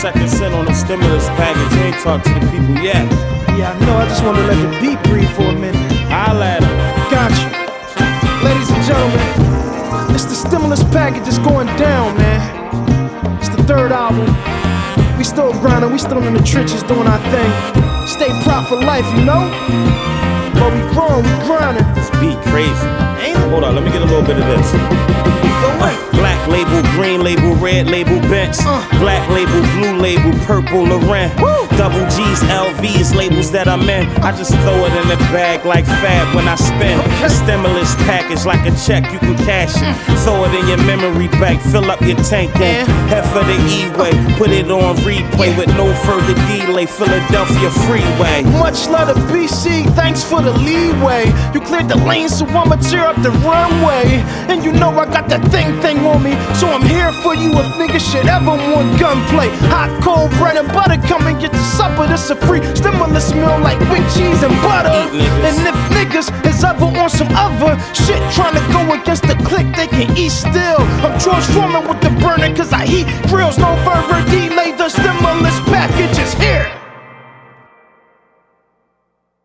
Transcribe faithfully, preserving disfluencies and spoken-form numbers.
seconds in on the stimulus package. You ain't talked to the people yet. Yeah, I know, I just wanna let the beat breathe for a minute. Holla at him. Gotcha. Ladies and gentlemen, it's the stimulus package that's going down, man. It's the third album. We still grinding, we still in the trenches doing our thing. Stay proud for life, you know? But we growing, we grinding. This beat crazy. Ain't it? Hold on, let me get a little bit of this. Uh, black label, green label, red label, Benz. Uh. Black label, blue label, purple, Laurent. Woo. Double G's, L V's, labels that I'm in. I just throw it in the bag like Fab when I spend. Okay. A stimulus package like a check, you can cash it. Throw it in your memory bank, fill up your tank then. Yeah. Head for the E-way, put it on replay with no further delay. Philadelphia freeway. Much love to B C, thanks for the leeway. You cleared the lane, so I'ma tear up the runway. And you know I got that thing thing on me, so I'm here for you if niggas should ever want gunplay. Hot, cold bread and butter, come and get the supper. This a free stimulus meal like with cheese and butter. And if niggas is ever on some other shit, trying to go against the clique, they can eat still. I'm George Foreman with the burner, cause I heat grills, no further delay. The stimulus